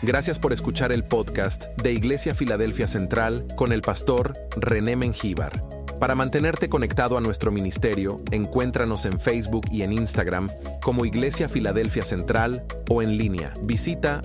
Gracias por escuchar el podcast de Iglesia Filadelfia Central con el pastor René Mengíbar. Para mantenerte conectado a nuestro ministerio, encuéntranos en Facebook y en Instagram como Iglesia Filadelfia Central o en línea. Visita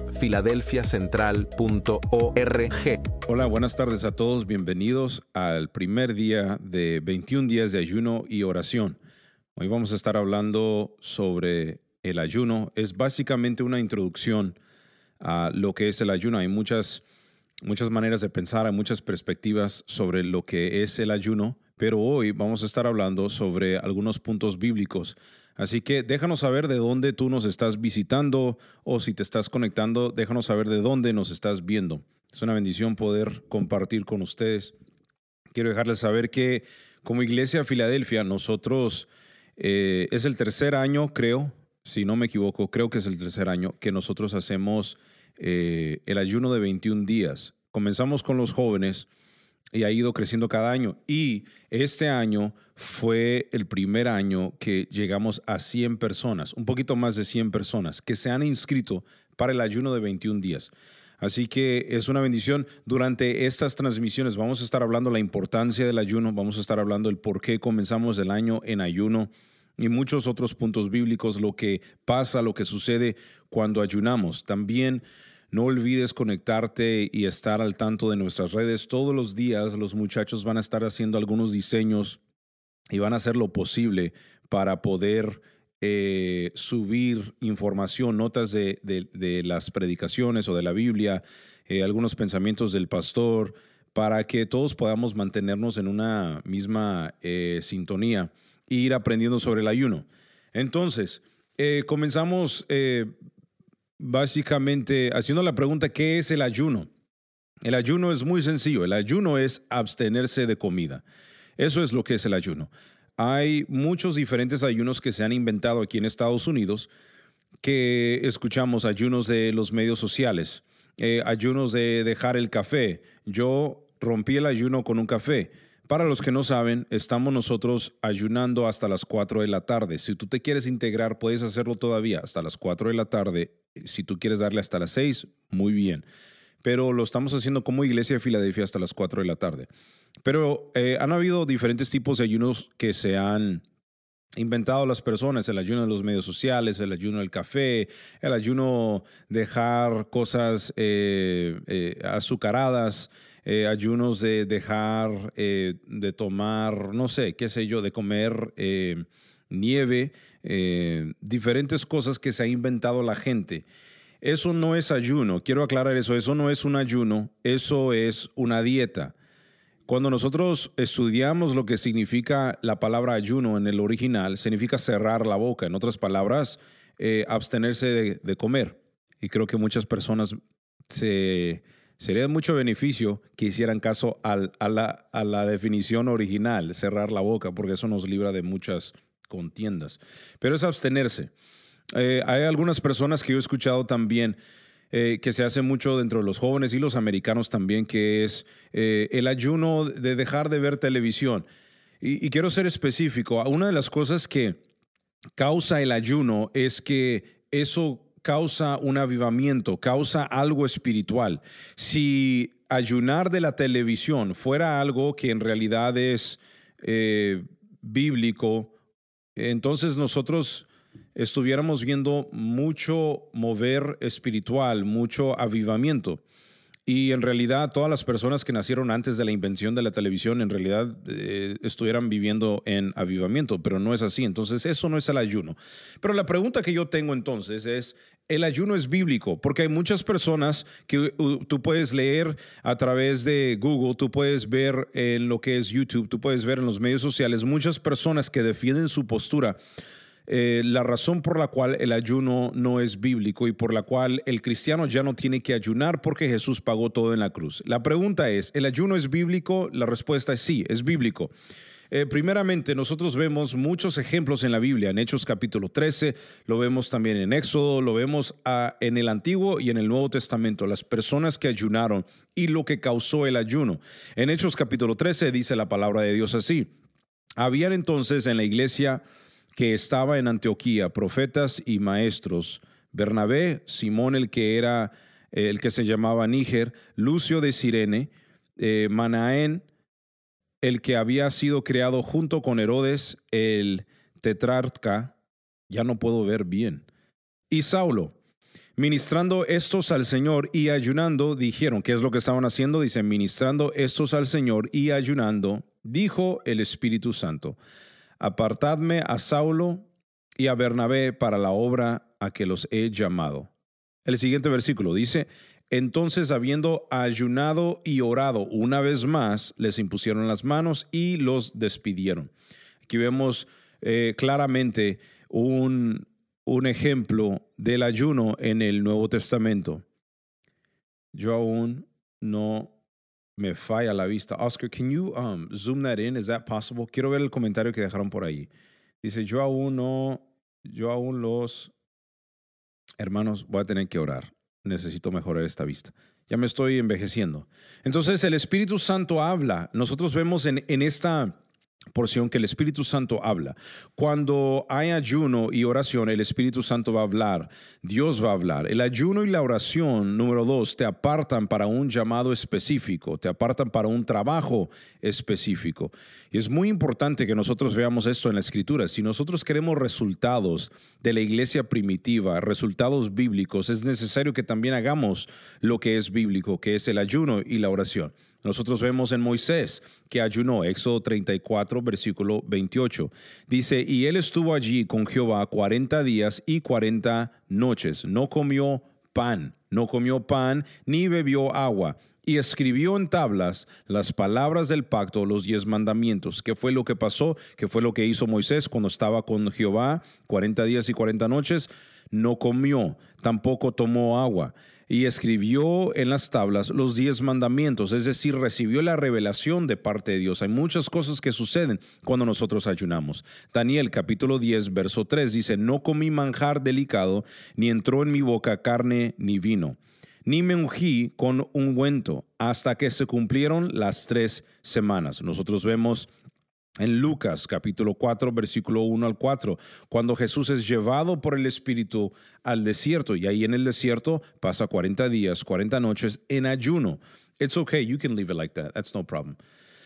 filadelfiacentral.org. Hola, buenas tardes a todos. Bienvenidos al primer día de 21 días de ayuno y oración. Hoy vamos a estar hablando sobre el ayuno. Es básicamente una introducción a lo que es el ayuno. Hay muchas maneras de pensar, hay muchas perspectivas sobre lo que es el ayuno, pero hoy vamos a estar hablando sobre algunos puntos bíblicos. Así que déjanos saber de dónde tú nos estás visitando o si te estás conectando, déjanos saber de dónde nos estás viendo. Es una bendición poder compartir con ustedes. Quiero dejarles saber que como Iglesia Filadelfia, nosotros es el tercer año, creo, si no me equivoco, creo que es el tercer año que nosotros hacemos el ayuno de 21 días. Comenzamos con los jóvenes y ha ido creciendo cada año. Y este año fue el primer año que llegamos a 100 personas, un poquito más de 100 personas que se han inscrito para el ayuno de 21 días. Así que es una bendición. Durante estas transmisiones vamos a estar hablando de la importancia del ayuno, vamos a estar hablando del por qué comenzamos el año en ayuno y muchos otros puntos bíblicos, lo que pasa, lo que sucede cuando ayunamos. También no olvides conectarte y estar al tanto de nuestras redes. Todos los días los muchachos van a estar haciendo algunos diseños y van a hacer lo posible para poder subir información, notas de las predicaciones o de la Biblia, algunos pensamientos del pastor, para que todos podamos mantenernos en una misma sintonía e ir aprendiendo sobre el ayuno. Entonces, comenzamos básicamente haciendo la pregunta, ¿qué es el ayuno? El ayuno es muy sencillo. El ayuno es abstenerse de comida. Eso es lo que es el ayuno. Hay muchos diferentes ayunos que se han inventado aquí en Estados Unidos, que escuchamos ayunos de los medios sociales, ayunos de dejar el café. Yo rompí el ayuno con un café. Para los que no saben, estamos nosotros ayunando hasta las 4 de la tarde. Si tú te quieres integrar, puedes hacerlo todavía hasta las 4 de la tarde. Si tú quieres darle hasta las 6, muy bien. Pero lo estamos haciendo como Iglesia de Filadelfia hasta las 4 de la tarde. Pero han habido diferentes tipos de ayunos que se han inventado las personas. El ayuno de los medios sociales, el ayuno del café, el ayuno dejar cosas azucaradas, ayunos de dejar de tomar, no sé, qué sé yo, de comer nieve, diferentes cosas que se ha inventado la gente. Eso no es ayuno, quiero aclarar eso no es un ayuno, eso es una dieta. Cuando nosotros estudiamos lo que significa la palabra ayuno en el original, significa cerrar la boca, en otras palabras, abstenerse de comer. Y creo que muchas personas sería de mucho beneficio que hicieran caso a la definición original, cerrar la boca, porque eso nos libra de muchas contiendas. Pero es abstenerse. Hay algunas personas que yo he escuchado también que se hace mucho dentro de los jóvenes y los americanos también, que es el ayuno de dejar de ver televisión. Y quiero ser específico. Una de las cosas que causa el ayuno es que eso causa un avivamiento, causa algo espiritual. Si ayunar de la televisión fuera algo que en realidad es bíblico, entonces nosotros estuviéramos viendo mucho mover espiritual, mucho avivamiento. Y en realidad todas las personas que nacieron antes de la invención de la televisión en realidad estuvieran viviendo en avivamiento, pero no es así. Entonces eso no es el ayuno. Pero la pregunta que yo tengo entonces es, ¿el ayuno es bíblico? Porque hay muchas personas que tú puedes leer a través de Google, tú puedes ver en lo que es YouTube, tú puedes ver en los medios sociales, muchas personas que defienden su postura. La razón por la cual el ayuno no es bíblico y por la cual el cristiano ya no tiene que ayunar porque Jesús pagó todo en la cruz. La pregunta es, ¿el ayuno es bíblico? La respuesta es sí, es bíblico. Primeramente, nosotros vemos muchos ejemplos en la Biblia, en Hechos capítulo 13, lo vemos también en Éxodo, lo vemos en el Antiguo y en el Nuevo Testamento, las personas que ayunaron y lo que causó el ayuno. En Hechos capítulo 13 dice la palabra de Dios así: habían entonces en la iglesia que estaba en Antioquía profetas y maestros, Bernabé, Simón el que era el que se llamaba Níger, Lucio de Cirene, Manaén, el que había sido creado junto con Herodes, el tetrarca, ya no puedo ver bien, y Saulo. Ministrando estos al Señor y ayunando, dijeron, ¿qué es lo que estaban haciendo? Dicen, ministrando estos al Señor y ayunando, dijo el Espíritu Santo, apartadme a Saulo y a Bernabé para la obra a que los he llamado. El siguiente versículo dice, entonces habiendo ayunado y orado una vez más, les impusieron las manos y los despidieron. Aquí vemos claramente un ejemplo del ayuno en el Nuevo Testamento. Yo aún no me falla la vista. Oscar, can you zoom that in? Is that possible? Quiero ver el comentario que dejaron por ahí. Dice, yo aún los hermanos, voy a tener que orar. Necesito mejorar esta vista. Ya me estoy envejeciendo. Entonces el Espíritu Santo habla. Nosotros vemos en esta porción que el Espíritu Santo habla. Cuando hay ayuno y oración, el Espíritu Santo va a hablar. Dios va a hablar. El ayuno y la oración, número 2, te apartan para un llamado específico, te apartan para un trabajo específico. Y es muy importante que nosotros veamos esto en la Escritura. Si nosotros queremos resultados de la iglesia primitiva, resultados bíblicos, es necesario que también hagamos lo que es bíblico, que es el ayuno y la oración. Nosotros vemos en Moisés que ayunó, Éxodo 34, versículo 28. Dice, y él estuvo allí con Jehová 40 días y 40 noches. No comió pan, ni bebió agua. Y escribió en tablas las palabras del pacto, los 10 mandamientos. ¿Qué fue lo que pasó? ¿Qué fue lo que hizo Moisés cuando estaba con Jehová 40 días y 40 noches? No comió, tampoco tomó agua. Y escribió en las tablas los 10 mandamientos, es decir, recibió la revelación de parte de Dios. Hay muchas cosas que suceden cuando nosotros ayunamos. Daniel capítulo 10, verso 3 dice, no comí manjar delicado, ni entró en mi boca carne ni vino, ni me ungí con ungüento, hasta que se cumplieron las 3 semanas. Nosotros vemos en Lucas capítulo 4, versículo 1 al 4, cuando Jesús es llevado por el Espíritu al desierto, y ahí en el desierto pasa 40 días, 40 noches en ayuno. It's okay, you can leave it like that, that's no problem.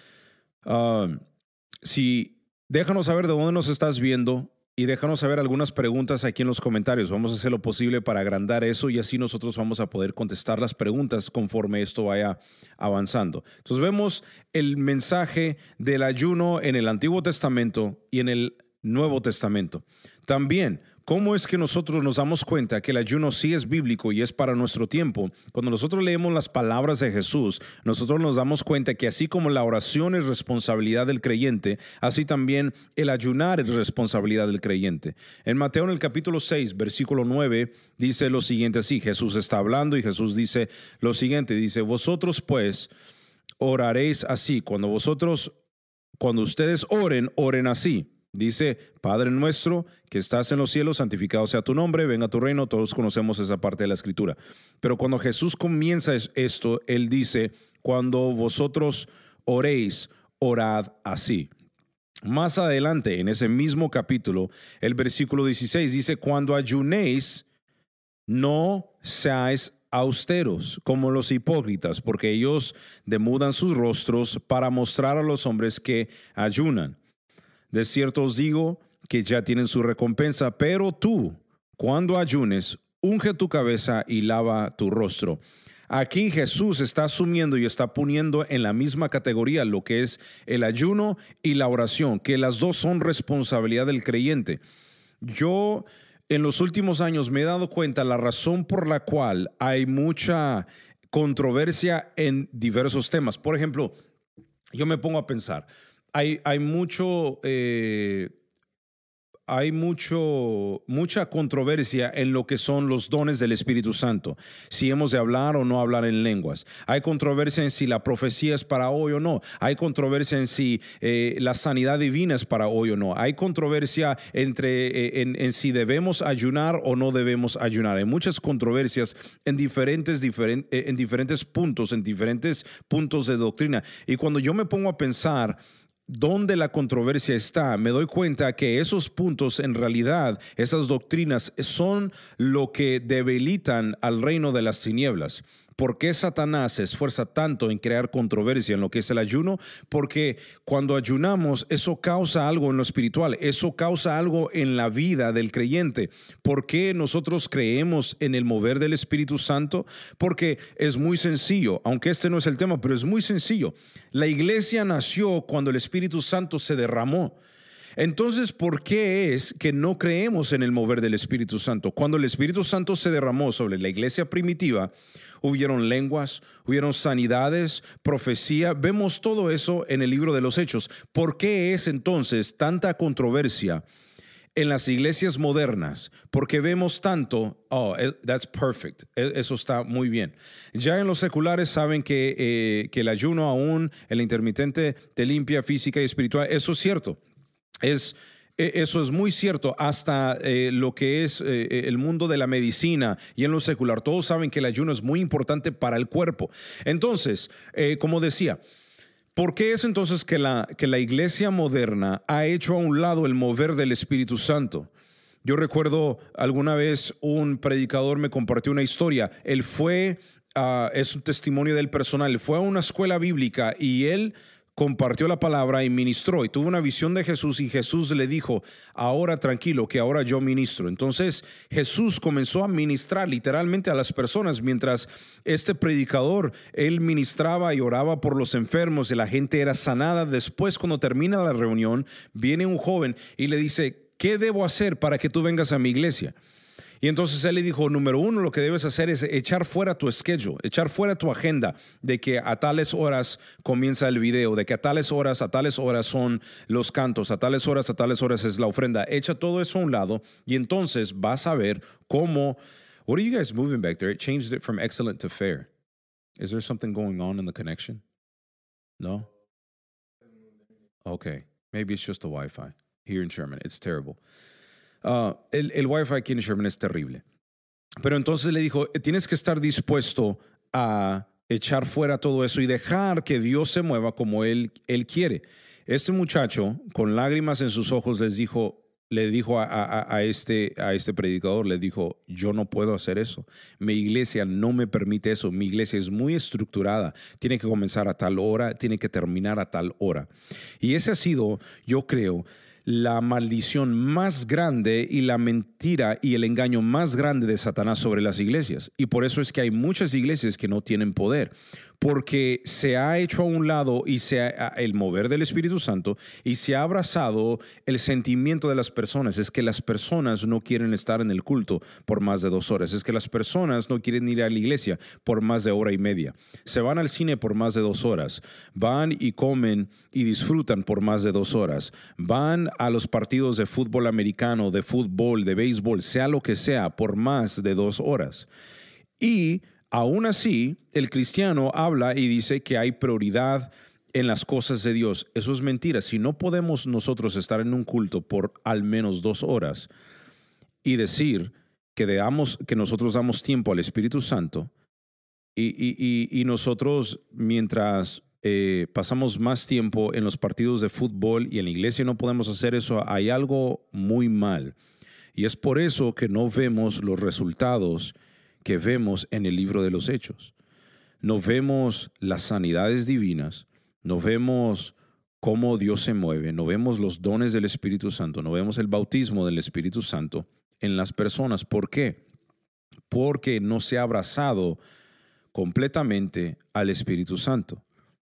Déjanos saber de dónde nos estás viendo y déjanos saber algunas preguntas aquí en los comentarios. Vamos a hacer lo posible para agrandar eso y así nosotros vamos a poder contestar las preguntas conforme esto vaya avanzando. Entonces vemos el mensaje del ayuno en el Antiguo Testamento y en el Nuevo Testamento. También, ¿cómo es que nosotros nos damos cuenta que el ayuno sí es bíblico y es para nuestro tiempo? Cuando nosotros leemos las palabras de Jesús, nosotros nos damos cuenta que así como la oración es responsabilidad del creyente, así también el ayunar es responsabilidad del creyente. En Mateo, en el capítulo 6, versículo 9, dice lo siguiente así. Jesús está hablando y Jesús dice lo siguiente. Dice, vosotros pues oraréis así. Cuando ustedes oren así. Dice, Padre nuestro que estás en los cielos, santificado sea tu nombre, venga tu reino. Todos conocemos esa parte de la Escritura. Pero cuando Jesús comienza esto, Él dice, cuando vosotros oréis, orad así. Más adelante, en ese mismo capítulo, el versículo 16 dice, cuando ayunéis, no seáis austeros como los hipócritas, porque ellos demudan sus rostros para mostrar a los hombres que ayunan. De cierto os digo que ya tienen su recompensa, pero tú, cuando ayunes, unge tu cabeza y lava tu rostro. Aquí Jesús está asumiendo y está poniendo en la misma categoría lo que es el ayuno y la oración, que las dos son responsabilidad del creyente. Yo en los últimos años me he dado cuenta la razón por la cual hay mucha controversia en diversos temas. Por ejemplo, yo me pongo a pensar, hay mucha controversia en lo que son los dones del Espíritu Santo, si hemos de hablar o no hablar en lenguas. Hay controversia en si la profecía es para hoy o no. Hay controversia en si la sanidad divina es para hoy o no. Hay controversia en si debemos ayunar o no debemos ayunar. Hay muchas controversias en diferentes puntos de doctrina. Y cuando yo me pongo a pensar dónde la controversia está, me doy cuenta que esos puntos, en realidad, esas doctrinas son lo que debilitan al reino de las tinieblas. ¿Por qué Satanás se esfuerza tanto en crear controversia en lo que es el ayuno? Porque cuando ayunamos, eso causa algo en lo espiritual, eso causa algo en la vida del creyente. ¿Por qué nosotros creemos en el mover del Espíritu Santo? Porque es muy sencillo, aunque este no es el tema, pero es muy sencillo. La iglesia nació cuando el Espíritu Santo se derramó. Entonces, ¿por qué es que no creemos en el mover del Espíritu Santo? Cuando el Espíritu Santo se derramó sobre la iglesia primitiva, hubieron lenguas, hubieron sanidades, profecía. Vemos todo eso en el libro de los Hechos. ¿Por qué es entonces tanta controversia en las iglesias modernas? Porque vemos tanto, that's perfect, eso está muy bien. Ya en los seculares saben que el ayuno aún, el intermitente te limpia física y espiritual. Eso es cierto. Eso es muy cierto, hasta lo que es el mundo de la medicina y en lo secular. Todos saben que el ayuno es muy importante para el cuerpo. Entonces, como decía, ¿por qué es entonces que la iglesia moderna ha hecho a un lado el mover del Espíritu Santo? Yo recuerdo alguna vez un predicador me compartió una historia. Él fue, es un testimonio del personal, fue a una escuela bíblica y él compartió la palabra y ministró y tuvo una visión de Jesús y Jesús le dijo, ahora tranquilo, que ahora yo ministro. Entonces Jesús comenzó a ministrar literalmente a las personas mientras este predicador, él ministraba y oraba por los enfermos y la gente era sanada. Después, cuando termina la reunión, viene un joven y le dice, ¿qué debo hacer para que tú vengas a mi iglesia? Y entonces él le dijo, número uno, lo que debes hacer es echar fuera tu schedule, echar fuera tu agenda de que a tales horas comienza el video, de que a tales horas son los cantos, a tales horas es la ofrenda. Echa todo eso a un lado y entonces vas a ver cómo... What are you guys moving back there? It changed it from excellent to fair. Is there something going on in the connection? No? Okay. Maybe it's just the Wi-Fi here in Sherman. It's terrible. El Wi-Fi aquí en Sherman es terrible. Pero entonces le dijo, tienes que estar dispuesto a echar fuera todo eso y dejar que Dios se mueva como Él quiere. Este muchacho, con lágrimas en sus ojos, le dijo a este predicador, le dijo, yo no puedo hacer eso. Mi iglesia no me permite eso. Mi iglesia es muy estructurada. Tiene que comenzar a tal hora, tiene que terminar a tal hora. Y ese ha sido, yo creo, la maldición más grande y la mentira y el engaño más grande de Satanás sobre las iglesias. Y por eso es que hay muchas iglesias que no tienen poder, porque se ha hecho a un lado el mover del Espíritu Santo y se ha abrazado el sentimiento de las personas. Es que las personas no quieren estar en el culto por más de 2 horas. Es que las personas no quieren ir a la iglesia por más de 1.5 horas. Se van al cine por más de 2 horas. Van y comen y disfrutan por más de 2 horas. Van a los partidos de fútbol americano, de fútbol, de béisbol, sea lo que sea, por más de 2 horas. Y aún así, el cristiano habla y dice que hay prioridad en las cosas de Dios. Eso es mentira. Si no podemos nosotros estar en un culto por al menos 2 horas y decir que nosotros damos tiempo al Espíritu Santo y nosotros mientras pasamos más tiempo en los partidos de fútbol y en la iglesia no podemos hacer eso, hay algo muy mal. Y es por eso que no vemos los resultados que vemos en el libro de los Hechos. No vemos las sanidades divinas, no vemos cómo Dios se mueve, no vemos los dones del Espíritu Santo, no vemos el bautismo del Espíritu Santo en las personas. ¿Por qué? Porque no se ha abrazado completamente al Espíritu Santo.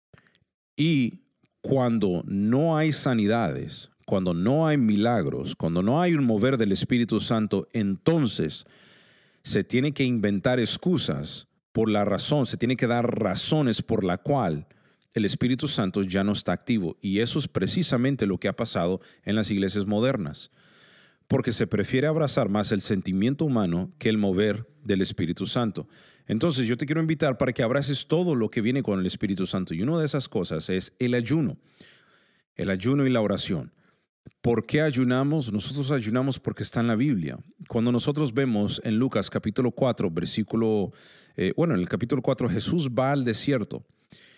Y cuando no hay sanidades, cuando no hay milagros, cuando no hay un mover del Espíritu Santo, entonces se tiene que inventar excusas por la razón, se tiene que dar razones por la cual el Espíritu Santo ya no está activo. Y eso es precisamente lo que ha pasado en las iglesias modernas, porque se prefiere abrazar más el sentimiento humano que el mover del Espíritu Santo. Entonces yo te quiero invitar para que abraces todo lo que viene con el Espíritu Santo. Y una de esas cosas es el ayuno y la oración. ¿Por qué ayunamos? Nosotros ayunamos porque está en la Biblia. Cuando nosotros vemos en Lucas capítulo 4, en el capítulo 4 Jesús va al desierto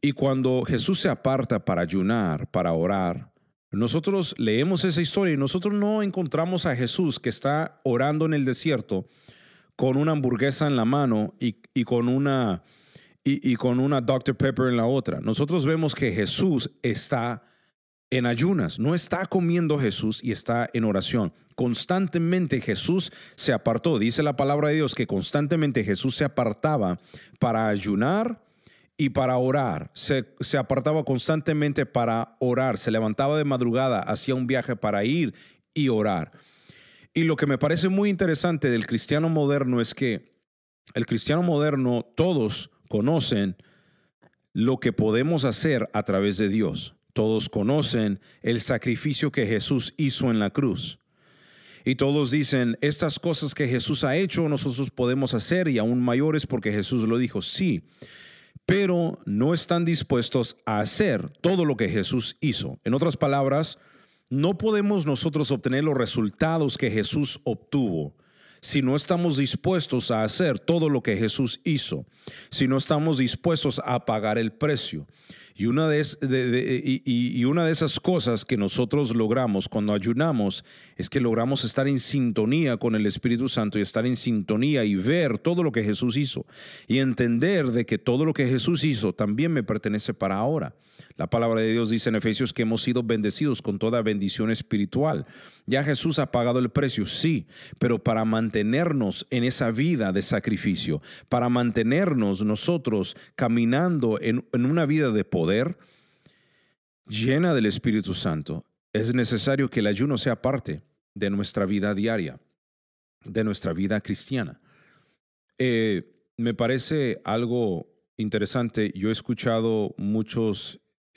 Y cuando Jesús se aparta para ayunar, para orar, nosotros leemos esa historia y nosotros no encontramos a Jesús que está orando en el desierto con una hamburguesa en la mano y con una Dr. Pepper en la otra. Nosotros vemos que Jesús está en ayunas, no está comiendo Jesús y está en oración. Constantemente Jesús se apartó. Dice la palabra de Dios que constantemente Jesús se apartaba para ayunar y para orar. Se apartaba constantemente para orar. Se levantaba de madrugada, hacía un viaje para ir y orar. Y lo que me parece muy interesante del cristiano moderno es que el cristiano moderno, todos conocen lo que podemos hacer a través de Dios. Todos conocen el sacrificio que Jesús hizo en la cruz. Y todos dicen, estas cosas que Jesús ha hecho, nosotros podemos hacer y aún mayores porque Jesús lo dijo. Sí, pero no están dispuestos a hacer todo lo que Jesús hizo. En otras palabras, no podemos nosotros obtener los resultados que Jesús obtuvo si no estamos dispuestos a hacer todo lo que Jesús hizo, si no estamos dispuestos a pagar el precio. Y una de esas cosas que nosotros logramos cuando ayunamos es que logramos estar en sintonía con el Espíritu Santo y estar en sintonía y ver todo lo que Jesús hizo y entender de que todo lo que Jesús hizo también me pertenece para ahora. La palabra de Dios dice en Efesios que hemos sido bendecidos con toda bendición espiritual. Ya Jesús ha pagado el precio, sí, pero para mantenernos en esa vida de sacrificio, para mantenernos nosotros caminando en una vida de poder llena del Espíritu Santo, es necesario que el ayuno sea parte de nuestra vida diaria, de nuestra vida cristiana. Me parece algo interesante. Yo he escuchado muchas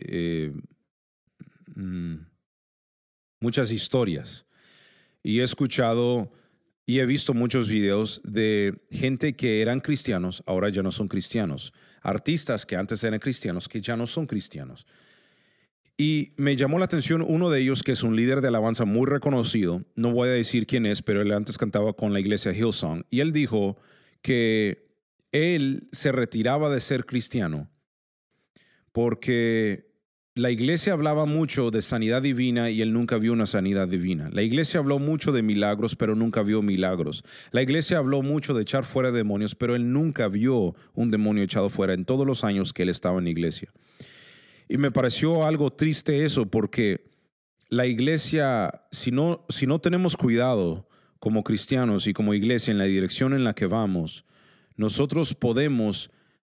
historias y he escuchado y he visto muchos videos de gente que eran cristianos, ahora ya no son cristianos, artistas que antes eran cristianos que ya no son cristianos. Y me llamó la atención uno de ellos, que es un líder de alabanza muy reconocido, no voy a decir quién es, pero él antes cantaba con la iglesia Hillsong, y él dijo que él se retiraba de ser cristiano porque la iglesia hablaba mucho de sanidad divina y él nunca vio una sanidad divina. La iglesia habló mucho de milagros, pero nunca vio milagros. La iglesia habló mucho de echar fuera demonios, pero él nunca vio un demonio echado fuera en todos los años que él estaba en la iglesia. Y me pareció algo triste eso, porque la iglesia, si no tenemos cuidado como cristianos y como iglesia en la dirección en la que vamos, nosotros podemos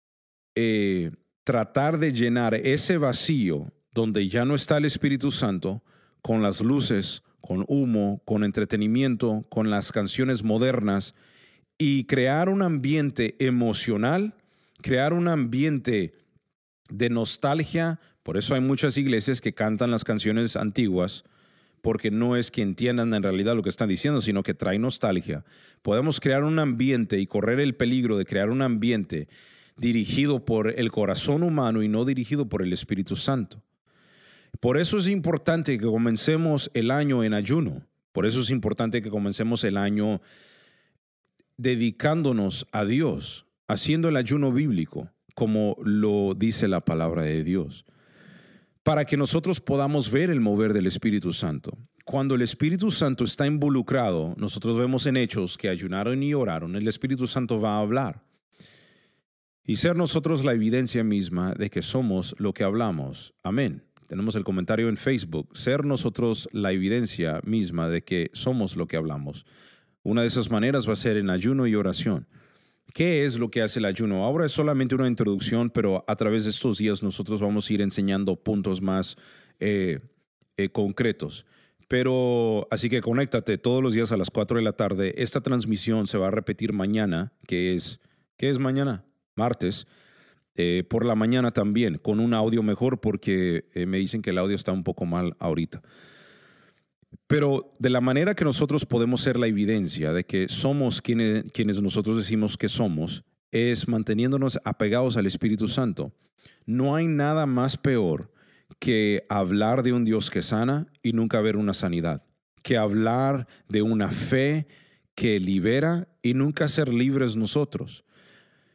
tratar de llenar ese vacío donde ya no está el Espíritu Santo con las luces, con humo, con entretenimiento, con las canciones modernas y crear un ambiente emocional, crear un ambiente de nostalgia. Por eso hay muchas iglesias que cantan las canciones antiguas, porque no es que entiendan en realidad lo que están diciendo, sino que trae nostalgia. Podemos crear un ambiente y correr el peligro de crear un ambiente dirigido por el corazón humano y no dirigido por el Espíritu Santo. Por eso es importante que comencemos el año en ayuno. Por eso es importante que comencemos el año dedicándonos a Dios, haciendo el ayuno bíblico, como lo dice la palabra de Dios, para que nosotros podamos ver el mover del Espíritu Santo. Cuando el Espíritu Santo está involucrado, nosotros vemos en Hechos que ayunaron y oraron, el Espíritu Santo va a hablar. Y ser nosotros la evidencia misma de que somos lo que hablamos. Amén. Tenemos el comentario en Facebook. Ser nosotros la evidencia misma de que somos lo que hablamos. Una de esas maneras va a ser en ayuno y oración. ¿Qué es lo que hace el ayuno? Ahora es solamente una introducción, pero a través de estos días nosotros vamos a ir enseñando puntos más concretos. Pero así que conéctate todos los días a las 4 de la tarde. Esta transmisión se va a repetir mañana, ¿qué es mañana? Martes, por la mañana también, con un audio mejor porque me dicen que el audio está un poco mal ahorita. Pero de la manera que nosotros podemos ser la evidencia de que somos quienes nosotros decimos que somos, es manteniéndonos apegados al Espíritu Santo. No hay nada más peor que hablar de un Dios que sana y nunca ver una sanidad, que hablar de una fe que libera y nunca ser libres nosotros.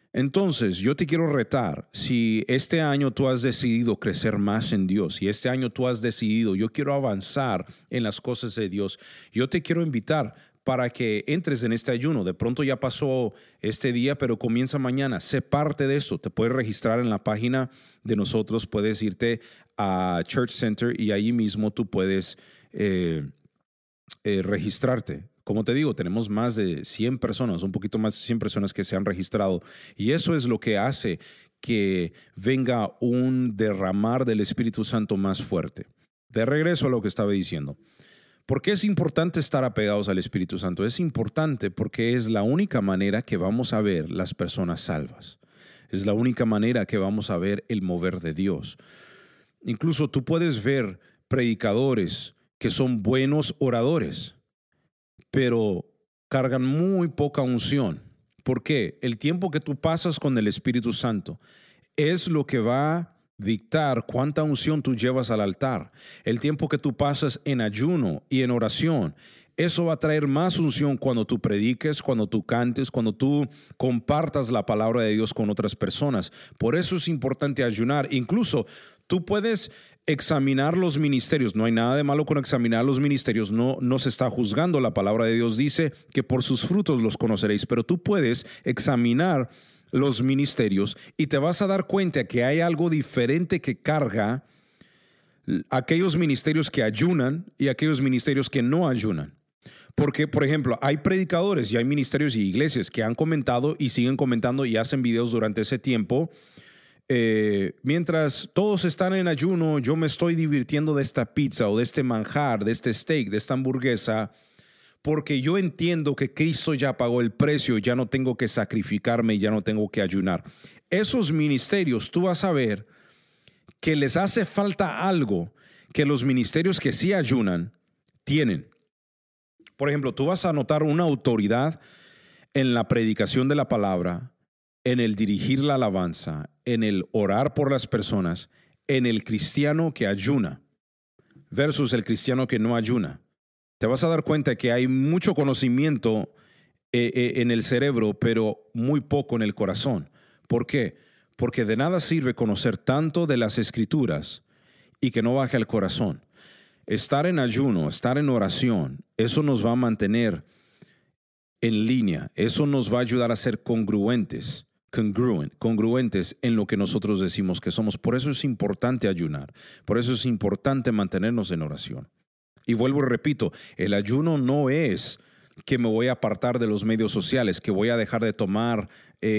Entonces, yo te quiero retar, si este año tú has decidido crecer más en Dios, si este año tú has decidido, yo quiero avanzar en las cosas de Dios, yo te quiero invitar para que entres en este ayuno. De pronto ya pasó este día, pero comienza mañana. Sé parte de esto. Te puedes registrar en la página de nosotros, puedes irte a Church Center y ahí mismo tú puedes registrarte. Como te digo, tenemos más de 100 personas, un poquito más de 100 personas que se han registrado. Y eso es lo que hace que venga un derramar del Espíritu Santo más fuerte. De regreso a lo que estaba diciendo. ¿Por qué es importante estar apegados al Espíritu Santo? Es importante porque es la única manera que vamos a ver las personas salvas. Es la única manera que vamos a ver el mover de Dios. Incluso tú puedes ver predicadores que son buenos oradores, pero cargan muy poca unción. ¿Por qué? El tiempo que tú pasas con el Espíritu Santo es lo que va a dictar cuánta unción tú llevas al altar. El tiempo que tú pasas en ayuno y en oración, eso va a traer más unción cuando tú prediques, cuando tú cantes, cuando tú compartas la palabra de Dios con otras personas. Por eso es importante ayunar. Incluso tú puedes examinar los ministerios. No hay nada de malo con examinar los ministerios. No se está juzgando. La palabra de Dios dice que por sus frutos los conoceréis. Pero tú puedes examinar los ministerios y te vas a dar cuenta que hay algo diferente que carga aquellos ministerios que ayunan y aquellos ministerios que no ayunan. Porque, por ejemplo, hay predicadores y hay ministerios y iglesias que han comentado y siguen comentando y hacen videos durante ese tiempo. Mientras todos están en ayuno, yo me estoy divirtiendo de esta pizza o de este manjar, de este steak, de esta hamburguesa, porque yo entiendo que Cristo ya pagó el precio, ya no tengo que sacrificarme, ya no tengo que ayunar. Esos ministerios, tú vas a ver que les hace falta algo que los ministerios que sí ayunan tienen. Por ejemplo, tú vas a notar una autoridad en la predicación de la palabra, en el dirigir la alabanza, en el orar por las personas, en el cristiano que ayuna versus el cristiano que no ayuna. Te vas a dar cuenta que hay mucho conocimiento en el cerebro, pero muy poco en el corazón. ¿Por qué? Porque de nada sirve conocer tanto de las Escrituras y que no baje al corazón. Estar en ayuno, estar en oración, eso nos va a mantener en línea. Eso nos va a ayudar a ser congruentes en lo que nosotros decimos que somos. Por eso es importante ayunar. Por eso es importante mantenernos en oración. Y vuelvo y repito, el ayuno no es que me voy a apartar de los medios sociales, que voy a dejar de tomar.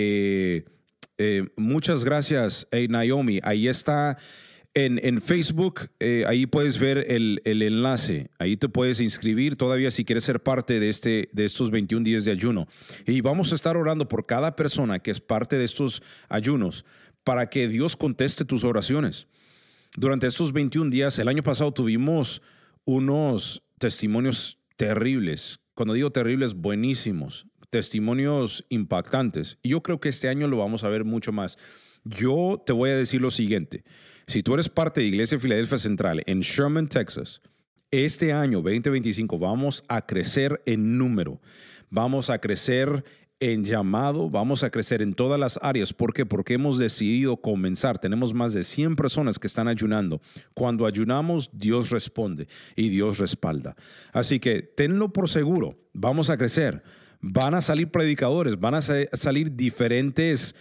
Muchas gracias, Naomi. Ahí está en Facebook, ahí puedes ver el enlace. Ahí te puedes inscribir todavía si quieres ser parte de estos 21 días de ayuno. Y vamos a estar orando por cada persona que es parte de estos ayunos para que Dios conteste tus oraciones. Durante estos 21 días, el año pasado tuvimos unos testimonios terribles. Cuando digo terribles, buenísimos. Testimonios impactantes. Y yo creo que este año lo vamos a ver mucho más. Yo te voy a decir lo siguiente. Si tú eres parte de Iglesia Filadelfia Central en Sherman, Texas, este año 2025 vamos a crecer en número. Vamos a crecer en llamado, vamos a crecer en todas las áreas. ¿Por qué? Porque hemos decidido comenzar. Tenemos más de 100 personas que están ayunando. Cuando ayunamos, Dios responde y Dios respalda. Así que tenlo por seguro, vamos a crecer. Van a salir predicadores, van a salir diferentes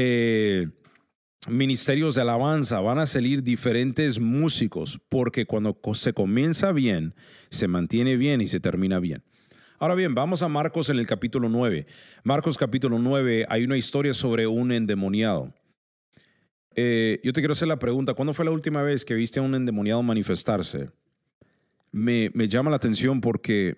ministerios de alabanza, van a salir diferentes músicos, porque cuando se comienza bien, se mantiene bien y se termina bien. Ahora bien, vamos a Marcos en el capítulo 9. Marcos capítulo 9, hay una historia sobre un endemoniado. Yo te quiero hacer la pregunta, ¿cuándo fue la última vez que viste a un endemoniado manifestarse? Me llama la atención porque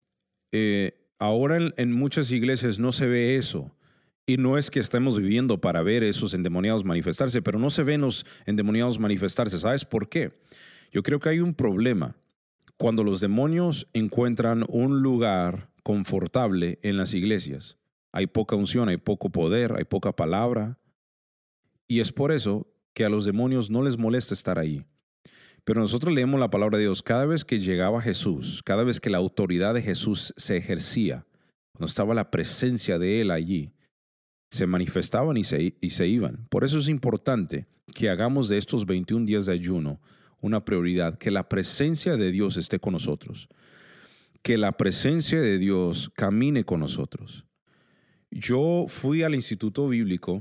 ahora en muchas iglesias no se ve eso. Y no es que estemos viviendo para ver esos endemoniados manifestarse, pero no se ven los endemoniados manifestarse. ¿Sabes por qué? Yo creo que hay un problema cuando los demonios encuentran un lugar confortable en las iglesias. Hay poca unción, hay poco poder, hay poca palabra. Y es por eso que a los demonios no les molesta estar ahí. Pero nosotros leemos la palabra de Dios. Cada vez que llegaba Jesús, cada vez que la autoridad de Jesús se ejercía, cuando estaba la presencia de Él allí, se manifestaban y se iban. Por eso es importante que hagamos de estos 21 días de ayuno una prioridad, que la presencia de Dios esté con nosotros, que la presencia de Dios camine con nosotros. Yo fui al Instituto Bíblico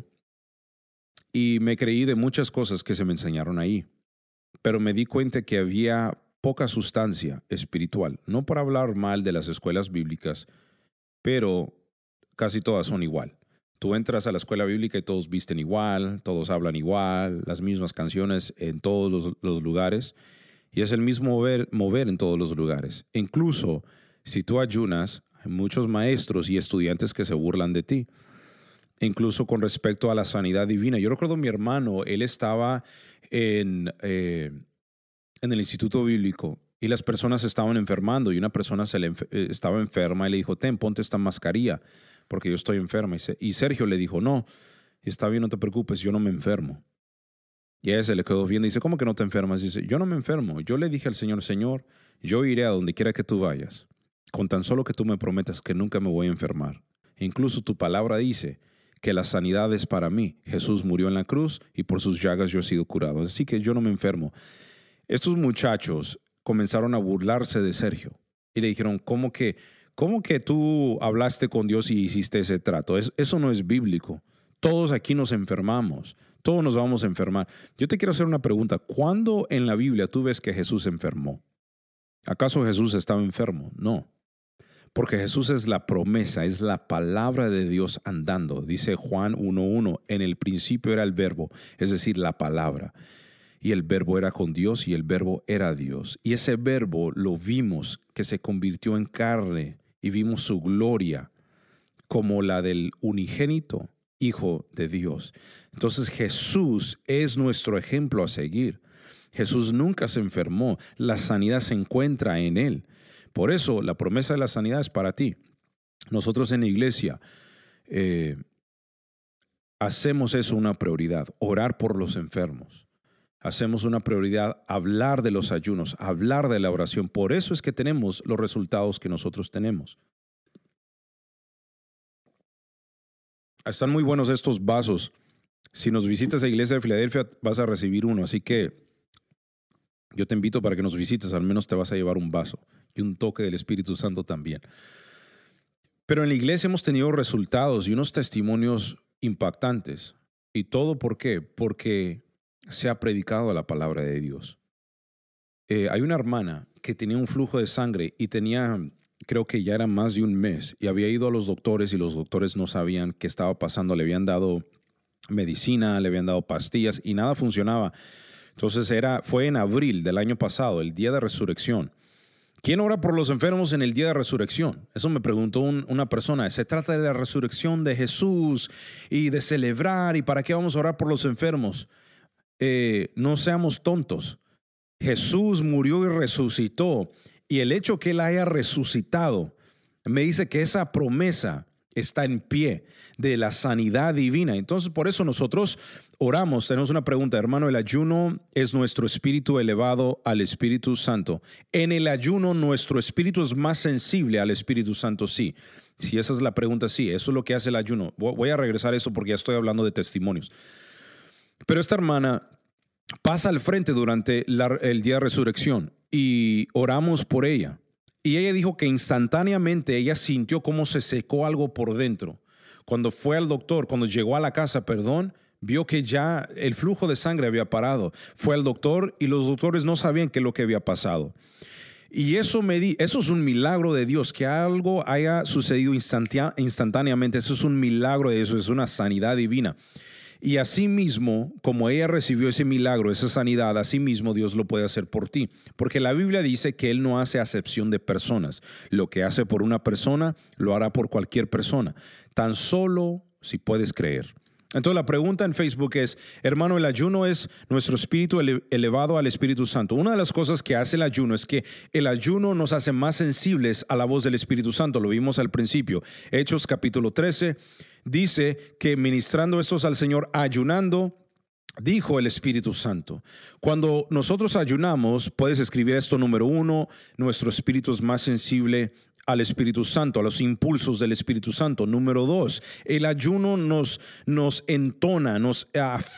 y me creí de muchas cosas que se me enseñaron ahí, pero me di cuenta que había poca sustancia espiritual. No para hablar mal de las escuelas bíblicas, pero casi todas son igual. Tú entras a la escuela bíblica y todos visten igual, todos hablan igual, las mismas canciones en todos los lugares, y es el mismo mover en todos los lugares. Incluso si tú ayunas, hay muchos maestros y estudiantes que se burlan de ti. Incluso con respecto a la sanidad divina. Yo recuerdo a mi hermano, él estaba en el Instituto Bíblico y las personas estaban enfermando y una persona estaba enferma y le dijo, ponte esta mascarilla porque yo estoy enferma. Y Sergio le dijo, no, está bien, no te preocupes, yo no me enfermo. Y a ella se le quedó viendo y dice, ¿cómo que no te enfermas? Dice, yo no me enfermo. Yo le dije al Señor, Señor, yo iré a donde quiera que tú vayas, con tan solo que tú me prometas que nunca me voy a enfermar. E incluso tu palabra dice que la sanidad es para mí. Jesús murió en la cruz y por sus llagas yo he sido curado. Así que yo no me enfermo. Estos muchachos comenzaron a burlarse de Sergio y le dijeron, ¿cómo que tú hablaste con Dios y hiciste ese trato? Eso no es bíblico. Todos aquí nos enfermamos. Todos nos vamos a enfermar. Yo te quiero hacer una pregunta. ¿Cuándo en la Biblia tú ves que Jesús se enfermó? ¿Acaso Jesús estaba enfermo? No. Porque Jesús es la promesa, es la palabra de Dios andando. Dice Juan 1:1, en el principio era el verbo, es decir, la palabra. Y el verbo era con Dios y el verbo era Dios. Y ese verbo lo vimos que se convirtió en carne y vimos su gloria como la del unigénito Hijo de Dios. Entonces Jesús es nuestro ejemplo a seguir. Jesús nunca se enfermó, la sanidad se encuentra en Él. Por eso la promesa de la sanidad es para ti. Nosotros en la iglesia hacemos eso una prioridad, orar por los enfermos. Hacemos una prioridad hablar de los ayunos, hablar de la oración. Por eso es que tenemos los resultados que nosotros tenemos. Están muy buenos estos vasos. Si nos visitas a Iglesia de Filadelfia vas a recibir uno, así que yo te invito para que nos visites, al menos te vas a llevar un vaso y un toque del Espíritu Santo también. Pero en la iglesia hemos tenido resultados y unos testimonios impactantes. ¿Y todo por qué? Porque se ha predicado la palabra de Dios. Hay una hermana que tenía un flujo de sangre y tenía, creo que ya era más de un mes, y había ido a los doctores y los doctores no sabían qué estaba pasando. Le habían dado medicina, le habían dado pastillas y nada funcionaba. Entonces fue en abril del año pasado, el día de resurrección. ¿Quién ora por los enfermos en el día de resurrección? Eso me preguntó una persona. Se trata de la resurrección de Jesús y de celebrar. ¿Y para qué vamos a orar por los enfermos? No seamos tontos. Jesús murió y resucitó. Y el hecho que Él haya resucitado me dice que esa promesa está en pie de la sanidad divina. Entonces, por eso nosotros oramos. Tenemos una pregunta, hermano. El ayuno es nuestro espíritu elevado al Espíritu Santo. En el ayuno, nuestro espíritu es más sensible al Espíritu Santo, sí. Si esa es la pregunta, sí. Eso es lo que hace el ayuno. Voy a regresar a eso porque ya estoy hablando de testimonios. Pero esta hermana pasa al frente durante el día de resurrección y oramos por ella. Y ella dijo que instantáneamente ella sintió cómo se secó algo por dentro. Cuando fue al doctor, cuando llegó a la casa, vio que ya el flujo de sangre había parado. Fue al doctor y los doctores no sabían qué es lo que había pasado. Y eso es un milagro de Dios, que algo haya sucedido instantáneamente. Eso es un milagro de Dios, es una sanidad divina. Y así mismo, como ella recibió ese milagro, esa sanidad, así mismo Dios lo puede hacer por ti. Porque la Biblia dice que Él no hace acepción de personas. Lo que hace por una persona, lo hará por cualquier persona. Tan solo si puedes creer. Entonces la pregunta en Facebook es, hermano, el ayuno es nuestro espíritu elevado al Espíritu Santo. Una de las cosas que hace el ayuno es que el ayuno nos hace más sensibles a la voz del Espíritu Santo. Lo vimos al principio. Hechos capítulo 13 dice que ministrando estos al Señor, ayunando, dijo el Espíritu Santo. Cuando nosotros ayunamos, puedes escribir esto: número 1, nuestro espíritu es más sensible al Espíritu Santo, a los impulsos del Espíritu Santo. Número 2, el ayuno nos entona, nos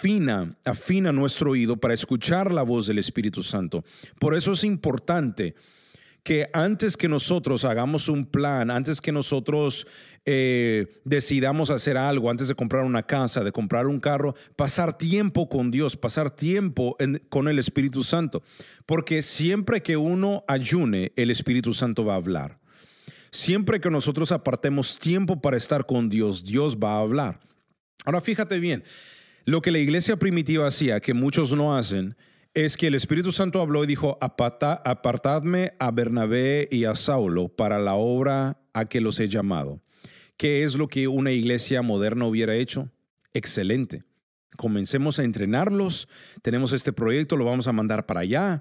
afina nuestro oído para escuchar la voz del Espíritu Santo. Por eso es importante que antes que nosotros hagamos un plan, antes que nosotros decidamos hacer algo, antes de comprar una casa, de comprar un carro, pasar tiempo con Dios, pasar tiempo con el Espíritu Santo. Porque siempre que uno ayune, el Espíritu Santo va a hablar. Siempre que nosotros apartemos tiempo para estar con Dios, Dios va a hablar. Ahora fíjate bien, lo que la iglesia primitiva hacía, que muchos no hacen, es que el Espíritu Santo habló y dijo: apartadme a Bernabé y a Saulo para la obra a que los he llamado. ¿Qué es lo que una iglesia moderna hubiera hecho? Excelente. Comencemos a entrenarlos. Tenemos este proyecto, lo vamos a mandar para allá.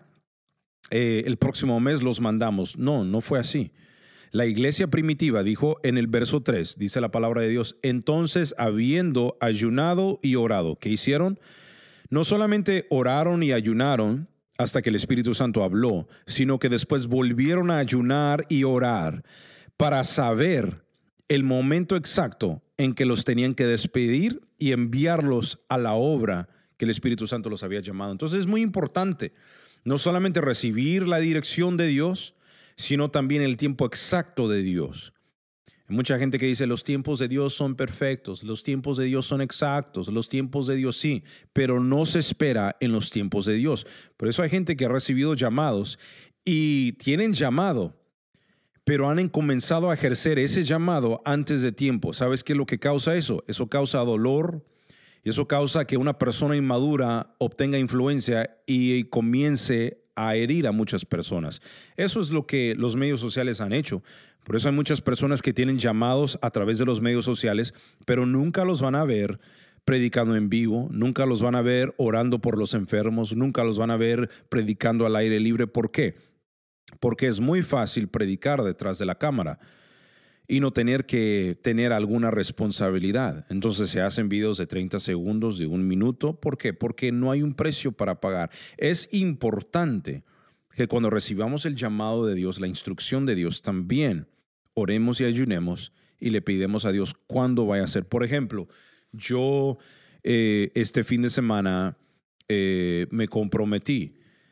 El próximo mes los mandamos. No fue así. La iglesia primitiva dijo en el verso 3, dice la palabra de Dios: entonces, habiendo ayunado y orado, ¿qué hicieron? No solamente oraron y ayunaron hasta que el Espíritu Santo habló, sino que después volvieron a ayunar y orar para saber el momento exacto en que los tenían que despedir y enviarlos a la obra que el Espíritu Santo los había llamado. Entonces es muy importante no solamente recibir la dirección de Dios, sino también el tiempo exacto de Dios. Hay mucha gente que dice: los tiempos de Dios son perfectos, los tiempos de Dios son exactos, los tiempos de Dios sí, pero no se espera en los tiempos de Dios. Por eso hay gente que ha recibido llamados y tienen llamado, pero han comenzado a ejercer ese llamado antes de tiempo. ¿Sabes qué es lo que causa eso? Eso causa dolor, y eso causa que una persona inmadura obtenga influencia y comience a herir a muchas personas. Eso es lo que los medios sociales han hecho. Por eso hay muchas personas que tienen llamados a través de los medios sociales, pero nunca los van a ver predicando en vivo, nunca los van a ver orando por los enfermos, nunca los van a ver predicando al aire libre. ¿Por qué? Porque es muy fácil predicar detrás de la cámara y no tener que tener alguna responsabilidad. Entonces se hacen videos de 30 segundos, de 1 minuto. ¿Por qué? Porque no hay un precio para pagar. Es importante que cuando recibamos el llamado de Dios, la instrucción de Dios, también oremos y ayunemos y le pedimos a Dios cuándo vaya a ser. Por ejemplo, yo este fin de semana me comprometí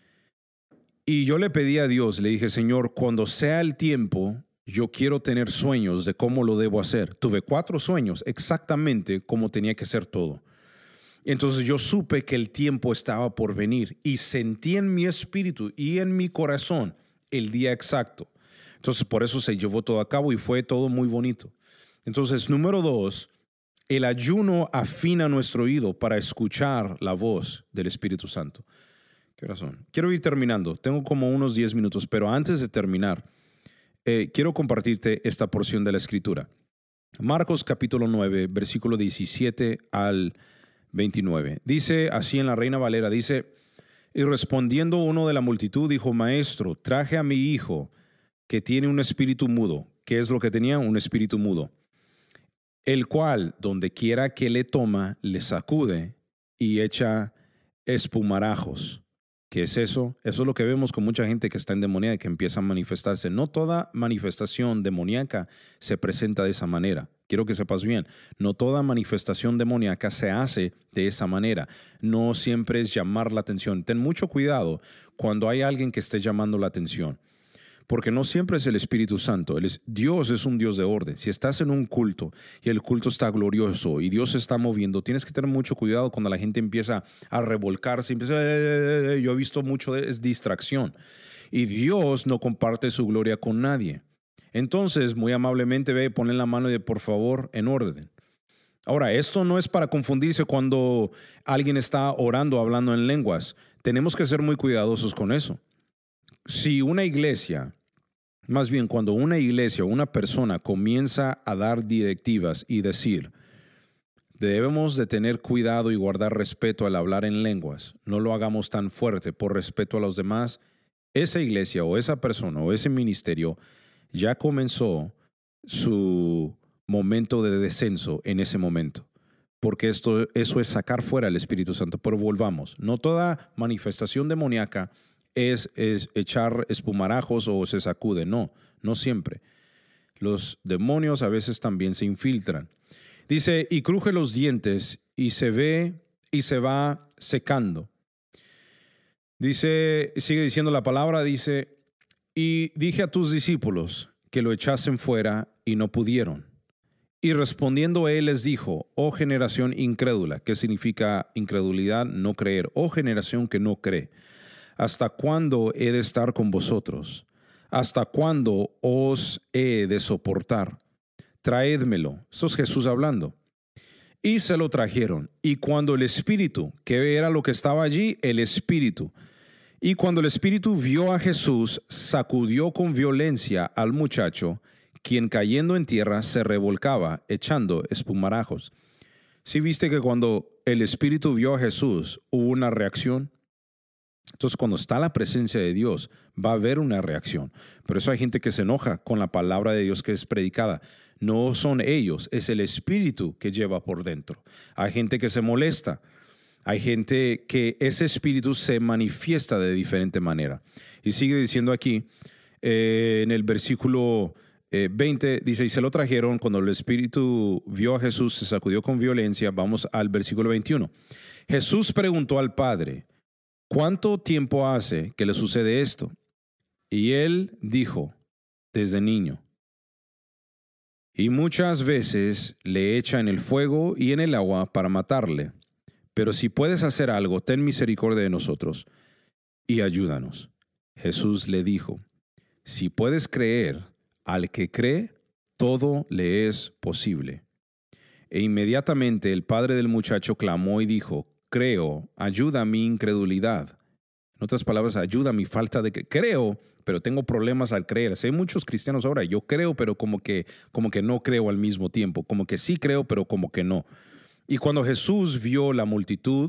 y yo le pedí a Dios, le dije: Señor, cuando sea el tiempo, yo quiero tener sueños de cómo lo debo hacer. Tuve 4 sueños exactamente como tenía que ser todo. Entonces yo supe que el tiempo estaba por venir y sentí en mi espíritu y en mi corazón el día exacto. Entonces por eso se llevó todo a cabo y fue todo muy bonito. Entonces, número 2, el ayuno afina nuestro oído para escuchar la voz del Espíritu Santo. ¿Qué horas son? Quiero ir terminando. Tengo como unos 10 minutos, pero antes de terminar, quiero compartirte esta porción de la Escritura. Marcos capítulo 9, versículo 17 al 29. Dice así en la Reina Valera, dice: y respondiendo uno de la multitud dijo: Maestro, traje a mi hijo que tiene un espíritu mudo. ¿Qué es lo que tenía? Un espíritu mudo. El cual, donde quiera que le toma, le sacude y echa espumarajos. ¿Qué es eso? Eso es lo que vemos con mucha gente que está endemoniada y que empieza a manifestarse. No toda manifestación demoníaca se presenta de esa manera. Quiero que sepas bien, no toda manifestación demoníaca se hace de esa manera. No siempre es llamar la atención. Ten mucho cuidado cuando hay alguien que esté llamando la atención, porque no siempre es el Espíritu Santo. Dios es un Dios de orden. Si estás en un culto y el culto está glorioso y Dios se está moviendo, tienes que tener mucho cuidado cuando la gente empieza a revolcarse, yo he visto mucho es distracción. Y Dios no comparte su gloria con nadie. Entonces, muy amablemente ve, ponen la mano y de por favor, en orden. Ahora, esto no es para confundirse cuando alguien está orando, hablando en lenguas. Tenemos que ser muy cuidadosos con eso. Si una iglesia, más bien cuando una iglesia o una persona comienza a dar directivas y decir: debemos de tener cuidado y guardar respeto al hablar en lenguas, no lo hagamos tan fuerte por respeto a los demás, esa iglesia o esa persona o ese ministerio ya comenzó su momento de descenso en ese momento. Porque eso es sacar fuera el Espíritu Santo. Pero volvamos, no toda manifestación demoníaca es echar espumarajos o se sacude. No siempre. Los demonios a veces también se infiltran. Dice, y cruje los dientes y se va secando. Dice, sigue diciendo la palabra, dice, y dije a tus discípulos que lo echasen fuera y no pudieron. Y respondiendo él les dijo, oh generación incrédula, ¿qué significa incredulidad? No creer. Oh generación que no cree, ¿hasta cuándo he de estar con vosotros? ¿Hasta cuándo os he de soportar? Traédmelo. Esto es Jesús hablando. Y se lo trajeron. Y cuando el espíritu, que era lo que estaba allí, el espíritu. Y cuando el espíritu vio a Jesús, sacudió con violencia al muchacho, quien cayendo en tierra se revolcaba, echando espumarajos. ¿Sí viste que cuando el espíritu vio a Jesús, hubo una reacción? Entonces, cuando está la presencia de Dios, va a haber una reacción. Por eso hay gente que se enoja con la palabra de Dios que es predicada. No son ellos, es el espíritu que lleva por dentro. Hay gente que se molesta. Hay gente que ese espíritu se manifiesta de diferente manera. Y sigue diciendo aquí, en el versículo 20, dice, y se lo trajeron. Cuando el espíritu vio a Jesús, se sacudió con violencia. Vamos al versículo 21. Jesús preguntó al Padre, ¿cuánto tiempo hace que le sucede esto? Y él dijo, desde niño. Y muchas veces le echa en el fuego y en el agua para matarle. Pero si puedes hacer algo, ten misericordia de nosotros y ayúdanos. Jesús le dijo, si puedes creer, al que cree, todo le es posible. E inmediatamente el padre del muchacho clamó y dijo, creo, ayuda a mi incredulidad. En otras palabras, ayuda a mi falta de que creo, pero tengo problemas al creer. Hay muchos cristianos ahora, yo creo, pero como que no creo al mismo tiempo. Como que sí creo, pero como que no. Y cuando Jesús vio la multitud,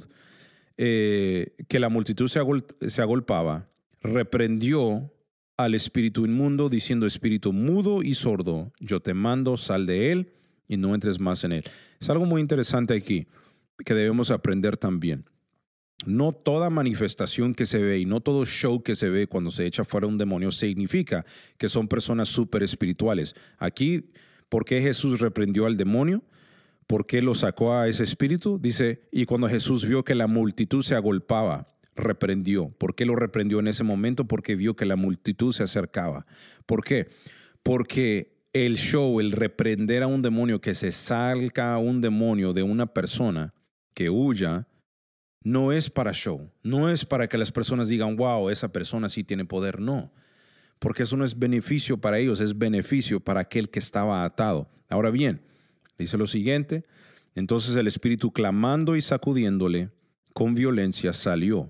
que la multitud se agolpaba, reprendió al espíritu inmundo, diciendo, espíritu mudo y sordo, yo te mando, sal de él y no entres más en él. Es algo muy interesante aquí que debemos aprender también. No toda manifestación que se ve y no todo show que se ve cuando se echa fuera un demonio significa que son personas súper espirituales. Aquí, ¿por qué Jesús reprendió al demonio? ¿Por qué lo sacó a ese espíritu? Dice, y cuando Jesús vio que la multitud se agolpaba, reprendió. ¿Por qué lo reprendió en ese momento? Porque vio que la multitud se acercaba. ¿Por qué? Porque el show, el reprender a un demonio, que se salga un demonio de una persona que huya, no es para show. No es para que las personas digan, wow, esa persona sí tiene poder. No, porque eso no es beneficio para ellos, es beneficio para aquel que estaba atado. Ahora bien, dice lo siguiente, entonces el espíritu clamando y sacudiéndole con violencia salió.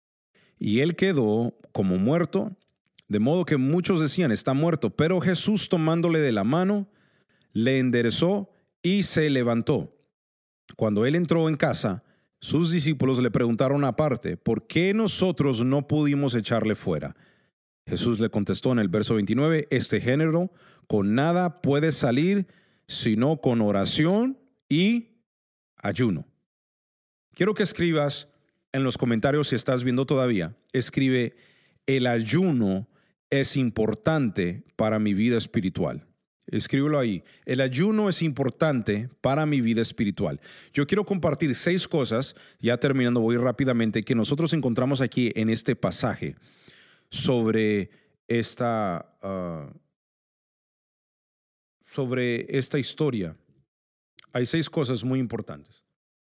Y él quedó como muerto, de modo que muchos decían, está muerto. Pero Jesús tomándole de la mano, le enderezó y se levantó. Cuando él entró en casa, sus discípulos le preguntaron aparte, ¿por qué nosotros no pudimos echarle fuera? Jesús le contestó en el verso 29, este género con nada puede salir sino con oración y ayuno. Quiero que escribas en los comentarios, si estás viendo todavía, escribe, el ayuno es importante para mi vida espiritual. Escríbelo ahí. El ayuno es importante para mi vida espiritual. Yo quiero compartir 6 cosas, ya terminando, voy rápidamente, que nosotros encontramos aquí en este pasaje sobre esta historia. Hay 6 cosas muy importantes.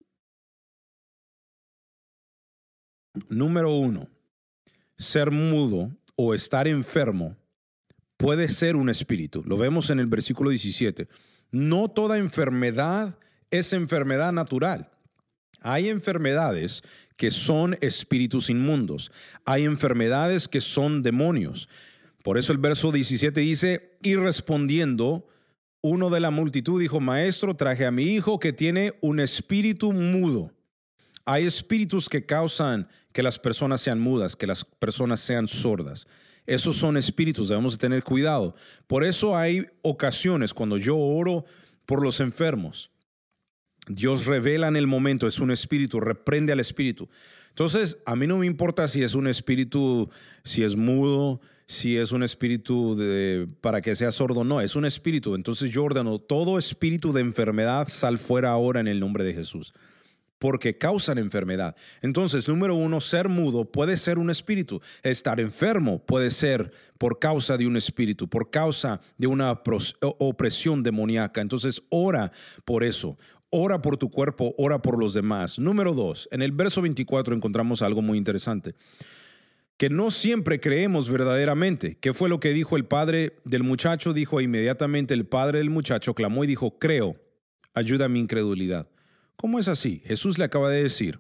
Número 1, ser mudo o estar enfermo puede ser un espíritu. Lo vemos en el versículo 17. No toda enfermedad es enfermedad natural. Hay enfermedades que son espíritus inmundos. Hay enfermedades que son demonios. Por eso el verso 17 dice, y respondiendo, uno de la multitud dijo, maestro, traje a mi hijo que tiene un espíritu mudo. Hay espíritus que causan que las personas sean mudas, que las personas sean sordas. Esos son espíritus, debemos de tener cuidado. Por eso hay ocasiones cuando yo oro por los enfermos. Dios revela en el momento, es un espíritu, reprende al espíritu. Entonces, a mí no me importa si es un espíritu, si es mudo, si es un espíritu para que sea sordo. No, es un espíritu. Entonces yo ordeno, todo espíritu de enfermedad, sal fuera ahora en el nombre de Jesús, porque causan enfermedad. Entonces, número 1, ser mudo puede ser un espíritu. Estar enfermo puede ser por causa de un espíritu, por causa de una opresión demoníaca. Entonces, ora por eso. Ora por tu cuerpo, ora por los demás. Número 2, en el verso 24 encontramos algo muy interesante, que no siempre creemos verdaderamente. ¿Qué fue lo que dijo el padre del muchacho? Dijo inmediatamente el padre del muchacho, clamó y dijo, creo, ayuda a mi incredulidad. ¿Cómo es así? Jesús le acaba de decir,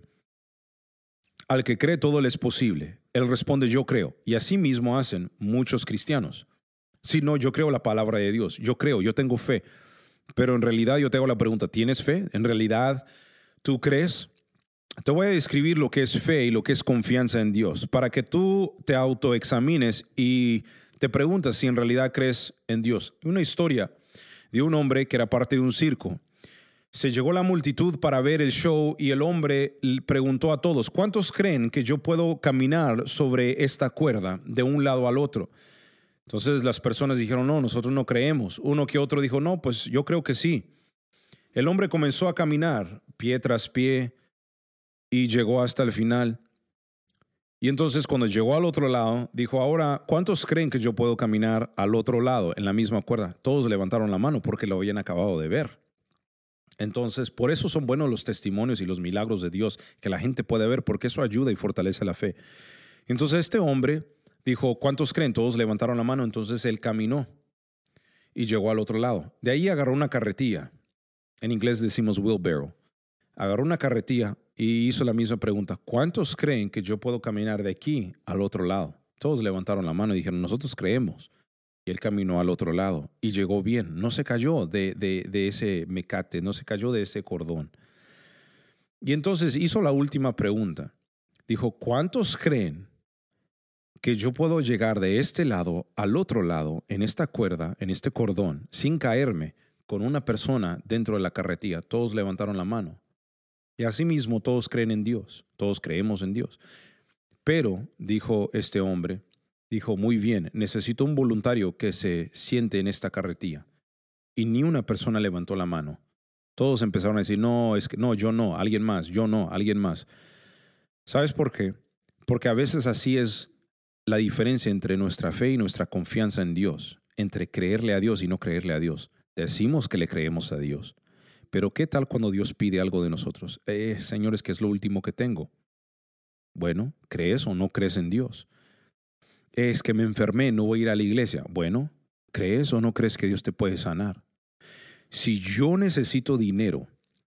al que cree todo le es posible. Él responde, yo creo. Y así mismo hacen muchos cristianos. Si no, yo creo la palabra de Dios. Yo creo, yo tengo fe. Pero en realidad yo te hago la pregunta, ¿tienes fe? ¿En realidad tú crees? Te voy a describir lo que es fe y lo que es confianza en Dios, para que tú te autoexamines y te preguntas si en realidad crees en Dios. Una historia de un hombre que era parte de un circo. Se llegó la multitud para ver el show y el hombre preguntó a todos, ¿cuántos creen que yo puedo caminar sobre esta cuerda de un lado al otro? Entonces las personas dijeron, no, nosotros no creemos. Uno que otro dijo, no, pues yo creo que sí. El hombre comenzó a caminar pie tras pie y llegó hasta el final. Y entonces cuando llegó al otro lado, dijo, ahora, ¿cuántos creen que yo puedo caminar al otro lado en la misma cuerda? Todos levantaron la mano porque lo habían acabado de ver. Entonces, por eso son buenos los testimonios y los milagros de Dios, que la gente puede ver, porque eso ayuda y fortalece la fe. Entonces este hombre dijo, ¿cuántos creen? Todos levantaron la mano. Entonces él caminó y llegó al otro lado. De ahí agarró una carretilla. En inglés decimos wheelbarrow. Agarró una carretilla y hizo la misma pregunta. ¿Cuántos creen que yo puedo caminar de aquí al otro lado? Todos levantaron la mano y dijeron, nosotros creemos. Y él caminó al otro lado y llegó bien. No se cayó de ese mecate, no se cayó de ese cordón. Y entonces hizo la última pregunta. Dijo, ¿cuántos creen que yo puedo llegar de este lado al otro lado en esta cuerda, en este cordón, sin caerme con una persona dentro de la carretilla? Todos levantaron la mano. Y asimismo todos creen en Dios, todos creemos en Dios. Pero, dijo este hombre, dijo, muy bien, necesito un voluntario que se siente en esta carretilla. Y ni una persona levantó la mano. Todos empezaron a decir, no, es que no, yo no, alguien más, yo no, alguien más. ¿Sabes por qué? Porque a veces así es la diferencia entre nuestra fe y nuestra confianza en Dios, entre creerle a Dios y no creerle a Dios. Decimos que le creemos a Dios. Pero ¿qué tal cuando Dios pide algo de nosotros? Señores, ¿qué es lo último que tengo? Bueno, ¿crees o no crees en Dios? Es que me enfermé, no voy a ir a la iglesia. Bueno, ¿crees o no crees que Dios te puede sanar? Si yo necesito dinero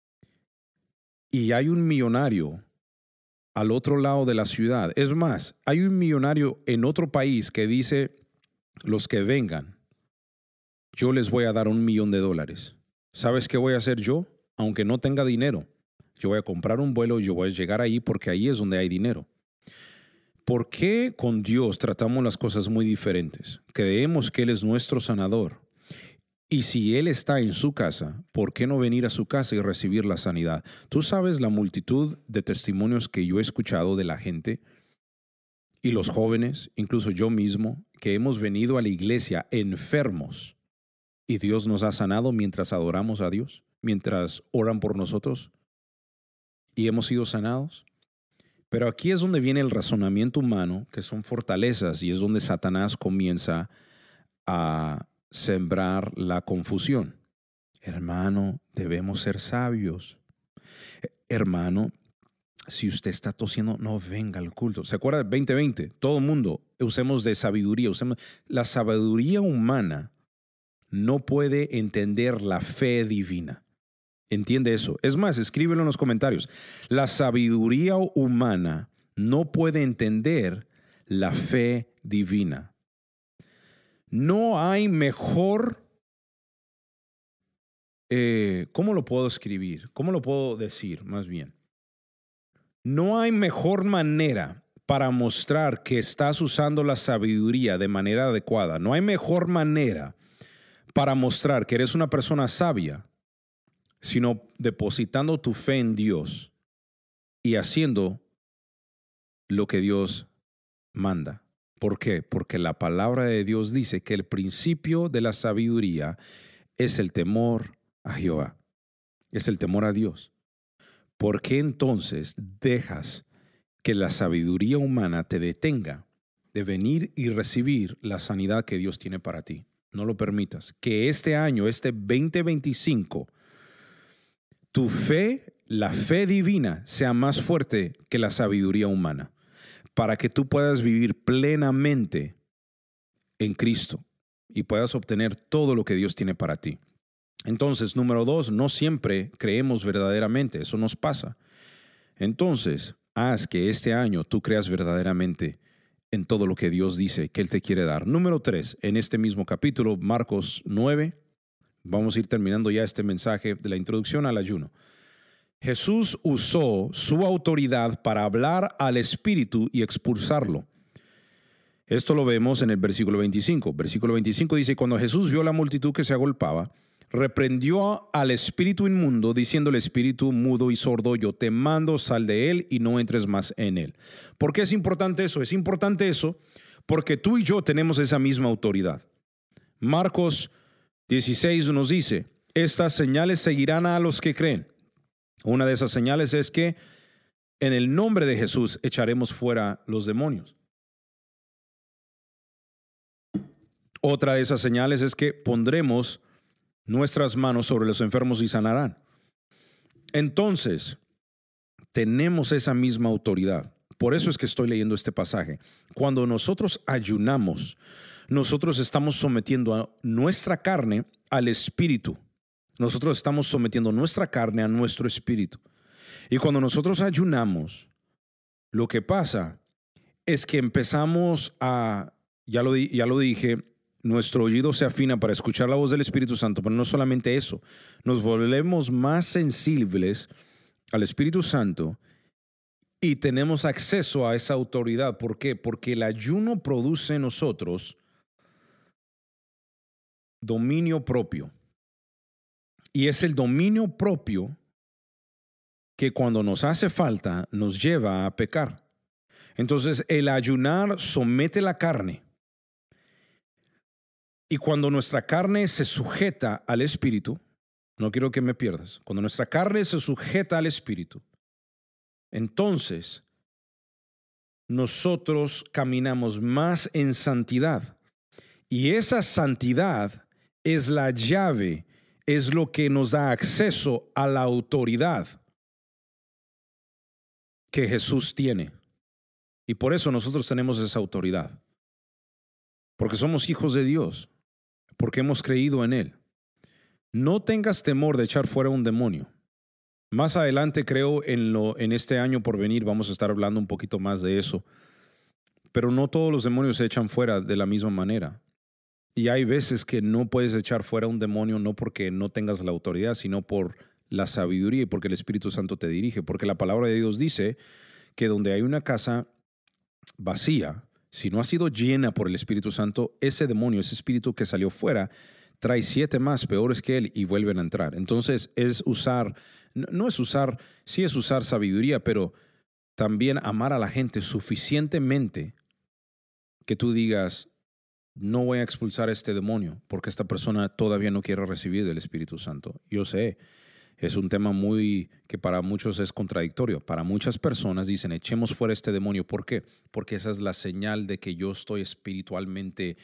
y hay un millonario al otro lado de la ciudad, es más, hay un millonario en otro país que dice, los que vengan, yo les voy a dar $1,000,000. ¿Sabes qué voy a hacer yo? Aunque no tenga dinero, yo voy a comprar un vuelo y yo voy a llegar ahí porque ahí es donde hay dinero. ¿Por qué con Dios tratamos las cosas muy diferentes? Creemos que Él es nuestro sanador. Y si Él está en su casa, ¿por qué no venir a su casa y recibir la sanidad? Tú sabes la multitud de testimonios que yo he escuchado de la gente y los jóvenes, incluso yo mismo, que hemos venido a la iglesia enfermos y Dios nos ha sanado mientras adoramos a Dios, mientras oran por nosotros y hemos sido sanados. Pero aquí es donde viene el razonamiento humano, que son fortalezas, y es donde Satanás comienza a sembrar la confusión. Hermano, debemos ser sabios. Hermano, si usted está tosiendo, no venga al culto. ¿Se acuerda del 2020? Todo el mundo usemos de sabiduría. La sabiduría humana no puede entender la fe divina. Entiende eso. Es más, escríbelo en los comentarios. La sabiduría humana no puede entender la fe divina. No hay mejor, ¿cómo lo puedo escribir? ¿Cómo lo puedo decir más bien? No hay mejor manera para mostrar que estás usando la sabiduría de manera adecuada. No hay mejor manera para mostrar que eres una persona sabia, sino depositando tu fe en Dios y haciendo lo que Dios manda. ¿Por qué? Porque la palabra de Dios dice que el principio de la sabiduría es el temor a Jehová, es el temor a Dios. ¿Por qué entonces dejas que la sabiduría humana te detenga de venir y recibir la sanidad que Dios tiene para ti? No lo permitas. Que este año, este 2025, tu fe, la fe divina, sea más fuerte que la sabiduría humana, para que tú puedas vivir plenamente en Cristo y puedas obtener todo lo que Dios tiene para ti. Entonces, número 2, no siempre creemos verdaderamente, eso nos pasa. Entonces, haz que este año tú creas verdaderamente en todo lo que Dios dice que Él te quiere dar. Número 3, en este mismo capítulo, Marcos 9, vamos a ir terminando ya este mensaje de la introducción al ayuno. Jesús usó su autoridad para hablar al espíritu y expulsarlo. Esto lo vemos en el versículo 25. Versículo 25 dice, cuando Jesús vio la multitud que se agolpaba, reprendió al espíritu inmundo, diciéndole, espíritu mudo y sordo, yo te mando, sal de él y no entres más en él. ¿Por qué es importante eso? Es importante eso porque tú y yo tenemos esa misma autoridad. Marcos 16 nos dice, estas señales seguirán a los que creen. Una de esas señales es que en el nombre de Jesús echaremos fuera los demonios. Otra de esas señales es que pondremos nuestras manos sobre los enfermos y sanarán. Entonces, tenemos esa misma autoridad. Por eso es que estoy leyendo este pasaje. Cuando nosotros ayunamos, nosotros estamos sometiendo a nuestra carne al espíritu. Nosotros estamos sometiendo nuestra carne a nuestro espíritu. Y cuando nosotros ayunamos, lo que pasa es que empezamos a, ya lo dije, nuestro oído se afina para escuchar la voz del Espíritu Santo, pero no solamente eso, nos volvemos más sensibles al Espíritu Santo y tenemos acceso a esa autoridad. ¿Por qué? Porque el ayuno produce en nosotros dominio propio. Y es el dominio propio que cuando nos hace falta nos lleva a pecar. Entonces el ayunar somete la carne. Y cuando nuestra carne se sujeta al Espíritu, no quiero que me pierdas, cuando nuestra carne se sujeta al Espíritu, entonces nosotros caminamos más en santidad. Y esa santidad es la llave, es lo que nos da acceso a la autoridad que Jesús tiene. Y por eso nosotros tenemos esa autoridad. Porque somos hijos de Dios. Porque hemos creído en Él. No tengas temor de echar fuera un demonio. Más adelante, creo, en este año por venir, vamos a estar hablando un poquito más de eso. Pero no todos los demonios se echan fuera de la misma manera. Y hay veces que no puedes echar fuera un demonio no porque no tengas la autoridad, sino por la sabiduría y porque el Espíritu Santo te dirige. Porque la palabra de Dios dice que donde hay una casa vacía, si no ha sido llena por el Espíritu Santo, ese demonio, ese espíritu que salió fuera, trae 7 más peores que él y vuelven a entrar. Entonces sí es usar sabiduría, pero también amar a la gente suficientemente que tú digas, no voy a expulsar a este demonio porque esta persona todavía no quiere recibir del Espíritu Santo. Yo sé, es un tema que para muchos es contradictorio. Para muchas personas dicen, echemos fuera este demonio. ¿Por qué? Porque esa es la señal de que yo estoy espiritualmente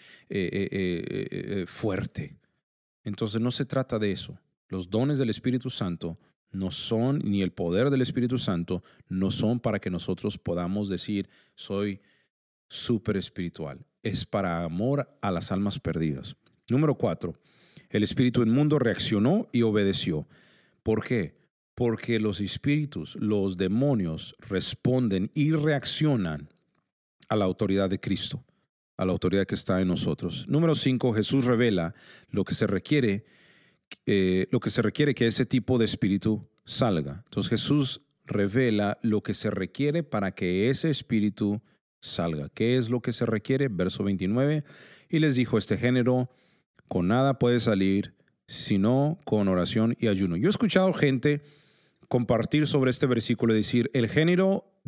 fuerte. Entonces no se trata de eso. Los dones del Espíritu Santo no son, ni el poder del Espíritu Santo, no son para que nosotros podamos decir, soy súper espiritual. Es para amor a las almas perdidas. Número 4, el espíritu inmundo reaccionó y obedeció. ¿Por qué? Porque los espíritus, los demonios responden y reaccionan a la autoridad de Cristo, a la autoridad que está en nosotros. Número 5, Jesús revela lo que se requiere que ese tipo de espíritu salga. Entonces Jesús revela lo que se requiere para que ese espíritu salga. ¿Qué es lo que se requiere? Verso 29, y les dijo, este género con nada puede salir, sino con oración y ayuno. Yo he escuchado gente compartir sobre este versículo y decir, el género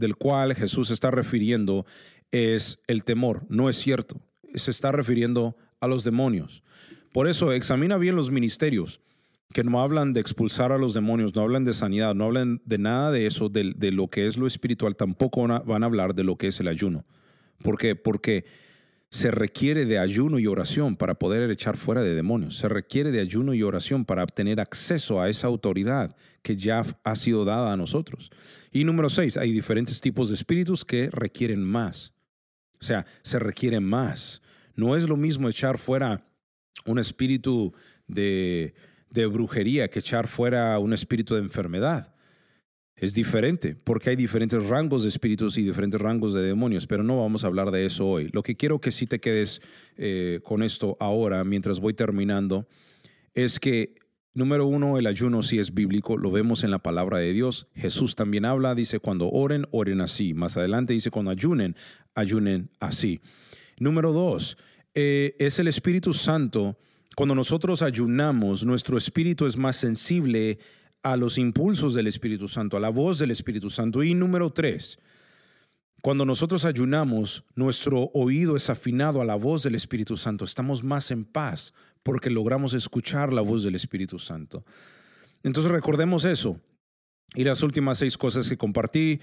del cual Jesús se está refiriendo es el temor. No es cierto. Se está refiriendo a los demonios. Por eso, examina bien los ministerios que no hablan de expulsar a los demonios, no hablan de sanidad, no hablan de nada de eso, de lo que es lo espiritual. Tampoco van a hablar de lo que es el ayuno. ¿Por qué? Porque se requiere de ayuno y oración para poder echar fuera de demonios. Se requiere de ayuno y oración para obtener acceso a esa autoridad que ya ha sido dada a nosotros. Y número 6, hay diferentes tipos de espíritus que requieren más. O sea, se requiere más. No es lo mismo echar fuera un espíritu de brujería que echar fuera un espíritu de enfermedad. Es diferente porque hay diferentes rangos de espíritus y diferentes rangos de demonios, pero no vamos a hablar de eso hoy. Lo que quiero que sí te quedes con esto ahora, mientras voy terminando, es que, número 1, el ayuno sí es bíblico, lo vemos en la palabra de Dios. Jesús también habla, dice, cuando oren, oren así. Más adelante dice, cuando ayunen, ayunen así. Número 2, es el Espíritu Santo. Cuando nosotros ayunamos, nuestro espíritu es más sensible a los impulsos del Espíritu Santo, a la voz del Espíritu Santo. Y número 3, cuando nosotros ayunamos, nuestro oído es afinado a la voz del Espíritu Santo. Estamos más en paz porque logramos escuchar la voz del Espíritu Santo. Entonces recordemos eso. Y las últimas 6 cosas que compartí.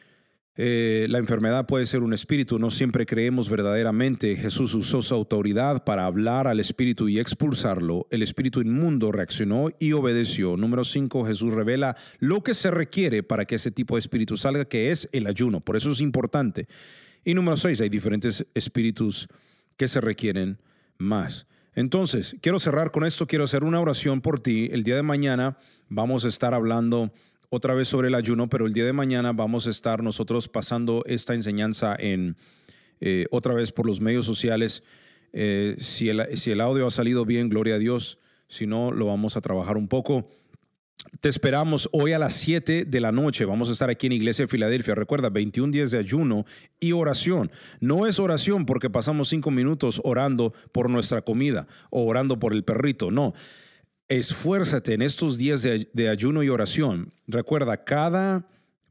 La enfermedad puede ser un espíritu. No siempre creemos verdaderamente. Jesús usó su autoridad para hablar al espíritu y expulsarlo. El espíritu inmundo reaccionó y obedeció. Número 5, Jesús revela lo que se requiere para que ese tipo de espíritu salga, que es el ayuno. Por eso es importante. Y número 6, hay diferentes espíritus que se requieren más. Entonces, quiero cerrar con esto. Quiero hacer una oración por ti. El día de mañana vamos a estar hablando otra vez sobre el ayuno, pero el día de mañana vamos a estar nosotros pasando esta enseñanza otra vez por los medios sociales. Si el audio ha salido bien, gloria a Dios. Si no, lo vamos a trabajar un poco. Te esperamos hoy a las 7 de la noche. Vamos a estar aquí en Iglesia de Filadelfia. Recuerda, 21 días de ayuno y oración. No es oración porque pasamos 5 minutos orando por nuestra comida o orando por el perrito. No. Esfuérzate en estos días de ayuno y oración. Recuerda, cada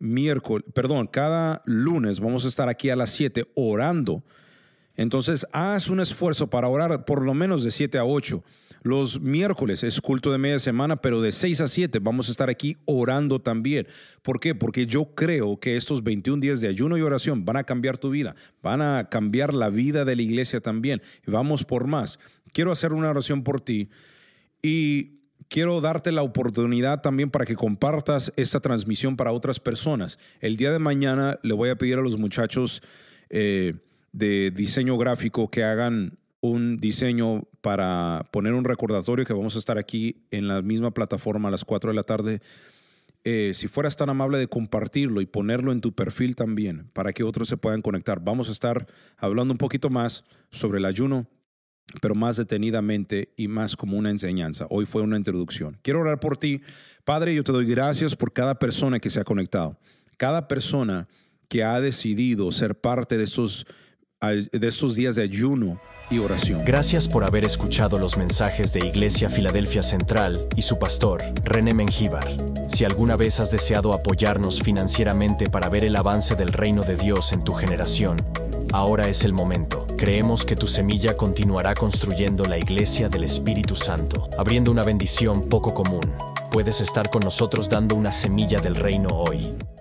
lunes vamos a estar aquí a las 7 orando. Entonces, haz un esfuerzo para orar por lo menos de 7 a 8. Los miércoles es culto de media semana, pero de 6 a 7 vamos a estar aquí orando también. ¿Por qué? Porque yo creo que estos 21 días de ayuno y oración van a cambiar tu vida, van a cambiar la vida de la iglesia también. Vamos por más. Quiero hacer una oración por ti. Y quiero darte la oportunidad también para que compartas esta transmisión para otras personas. El día de mañana le voy a pedir a los muchachos de diseño gráfico que hagan un diseño para poner un recordatorio que vamos a estar aquí en la misma plataforma a las 4 de la tarde. Si fueras tan amable de compartirlo y ponerlo en tu perfil también para que otros se puedan conectar. Vamos a estar hablando un poquito más sobre el ayuno, pero más detenidamente y más como una enseñanza. Hoy fue una introducción. Quiero orar por ti. Padre, yo te doy gracias por cada persona que se ha conectado, cada persona que ha decidido ser parte de estos días de ayuno y oración. Gracias por haber escuchado los mensajes de Iglesia Filadelfia Central y su pastor, René Mengíbar. Si alguna vez has deseado apoyarnos financieramente para ver el avance del reino de Dios en tu generación, ahora es el momento. Creemos que tu semilla continuará construyendo la Iglesia del Espíritu Santo, abriendo una bendición poco común. Puedes estar con nosotros dando una semilla del reino hoy.